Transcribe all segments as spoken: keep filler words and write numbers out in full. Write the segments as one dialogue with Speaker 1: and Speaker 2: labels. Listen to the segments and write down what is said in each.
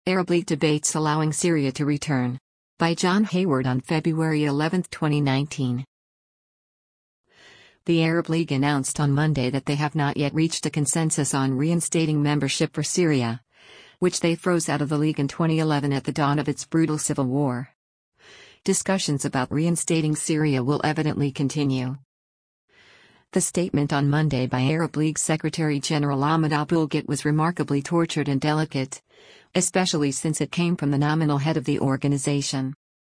Speaker 1: Arab League debates allowing Syria to return. By John Hayward on February eleventh, twenty nineteen. The Arab League announced on Monday that they have not yet reached a consensus on reinstating membership for Syria, which they froze out of the League in twenty eleven at the dawn of its brutal civil war. Discussions about reinstating Syria will evidently continue. The statement on Monday by Arab League Secretary General Ahmed Abulghat was remarkably tortured and delicate, especially since it came from the nominal head of the organization.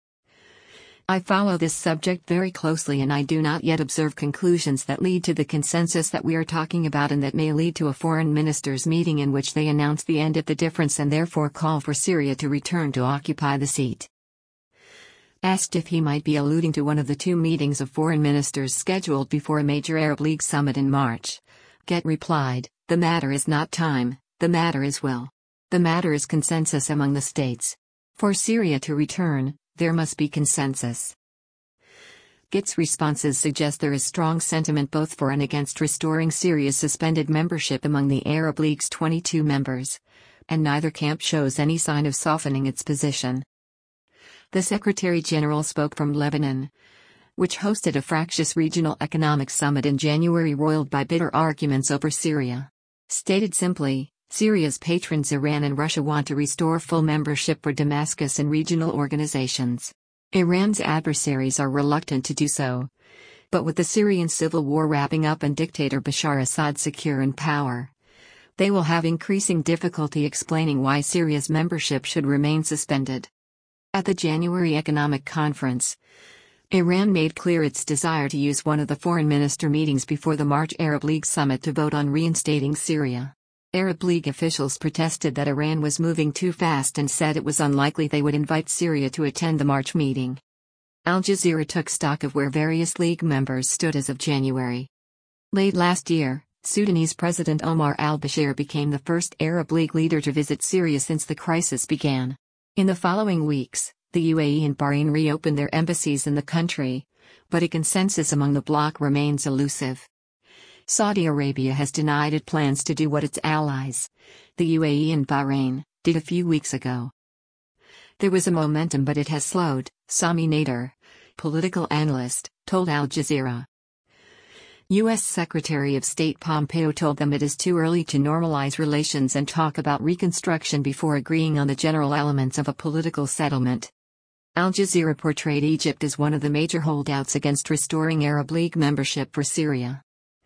Speaker 1: I follow this subject very closely and I do not yet observe conclusions that lead to the consensus that we are talking about and that may lead to a foreign ministers' meeting in which they announce the end of the difference and therefore call for Syria to return to occupy the seat. Asked if he might be alluding to one of the two meetings of foreign ministers scheduled before a major Arab League summit in March, Ghat replied, "The matter is not time, the matter is will. The matter is consensus among the states. For Syria to return, there must be consensus." Ghat's responses suggest there is strong sentiment both for and against restoring Syria's suspended membership among the Arab League's twenty-two members, and neither camp shows any sign of softening its position. The Secretary General spoke from Lebanon, which hosted a fractious regional economic summit in January roiled by bitter arguments over Syria. Stated simply, Syria's patrons Iran and Russia want to restore full membership for Damascus and regional organizations. Iran's adversaries are reluctant to do so. But with the Syrian civil war wrapping up and dictator Bashar Assad secure in power, they will have increasing difficulty explaining why Syria's membership should remain suspended. At the January Economic Conference, Iran made clear its desire to use one of the foreign minister meetings before the March Arab League summit to vote on reinstating Syria. Arab League officials protested that Iran was moving too fast and said it was unlikely they would invite Syria to attend the March meeting. Al Jazeera took stock of where various League members stood as of January. Late last year, Sudanese President Omar al-Bashir became the first Arab League leader to visit Syria since the crisis began. In the following weeks, the U A E and Bahrain reopened their embassies in the country, but a consensus among the bloc remains elusive. Saudi Arabia has denied it plans to do what its allies, the U A E and Bahrain, did a few weeks ago. There was a momentum but it has slowed, Sami Nader, political analyst, told Al Jazeera. U S Secretary of State Pompeo told them it is too early to normalize relations and talk about reconstruction before agreeing on the general elements of a political settlement. Al Jazeera portrayed Egypt as one of the major holdouts against restoring Arab League membership for Syria.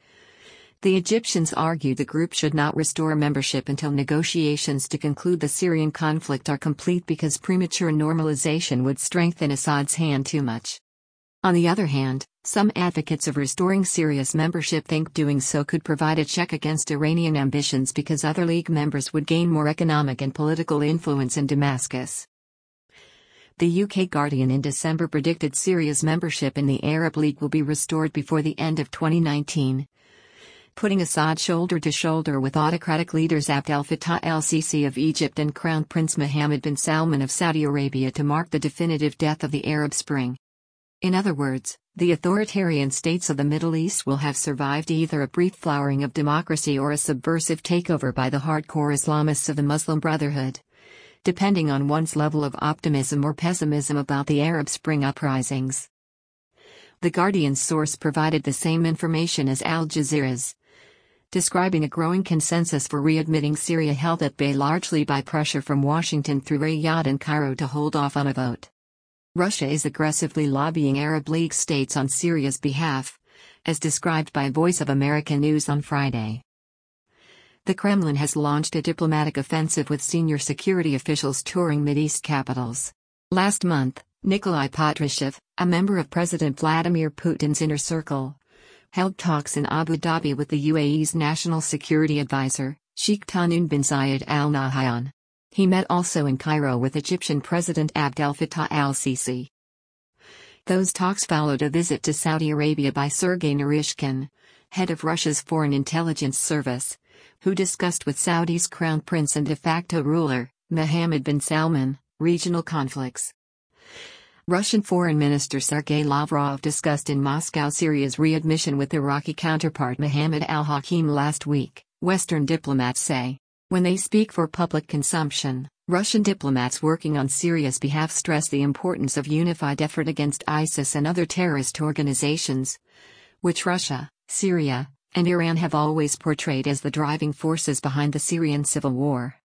Speaker 1: The Egyptians argue the group should not restore membership until negotiations to conclude the Syrian conflict are complete because premature normalization would strengthen Assad's hand too much. On the other hand, some advocates of restoring Syria's membership think doing so could provide a check against Iranian ambitions because other League members would gain more economic and political influence in Damascus. The U K Guardian in December predicted Syria's membership in the Arab League will be restored before the end of twenty nineteen, putting Assad shoulder to shoulder with autocratic leaders Abdel Fattah el-Sisi of Egypt and Crown Prince Mohammed bin Salman of Saudi Arabia to mark the definitive death of the Arab Spring. In other words, the authoritarian states of the Middle East will have survived either a brief flowering of democracy or a subversive takeover by the hardcore Islamists of the Muslim Brotherhood, depending on one's level of optimism or pessimism about the Arab Spring uprisings. The Guardian's source provided the same information as Al Jazeera's, describing a growing consensus for readmitting Syria held at bay largely by pressure from Washington through Riyadh and Cairo to hold off on a vote. Russia is aggressively lobbying Arab League states on Syria's behalf, as described by Voice of America News on Friday. The Kremlin has launched a diplomatic offensive with senior security officials touring Mideast capitals. Last month, Nikolai Patrushev, a member of President Vladimir Putin's inner circle, held talks in Abu Dhabi with the U A E's national security advisor, Sheikh Tahnoun bin Zayed Al Nahyan. He met also in Cairo with Egyptian President Abdel Fattah al-Sisi. Those talks followed a visit to Saudi Arabia by Sergei Naryshkin, head of Russia's Foreign Intelligence Service, who discussed with Saudi's crown prince and de facto ruler, Mohammed bin Salman, regional conflicts. Russian Foreign Minister Sergei Lavrov discussed in Moscow Syria's readmission with Iraqi counterpart Mohammed al-Hakim last week, Western diplomats say. When they speak for public consumption, Russian diplomats working on Syria's behalf stress the importance of unified effort against ISIS and other terrorist organizations, which Russia, Syria, and Iran have always portrayed as the driving forces behind the Syrian civil war.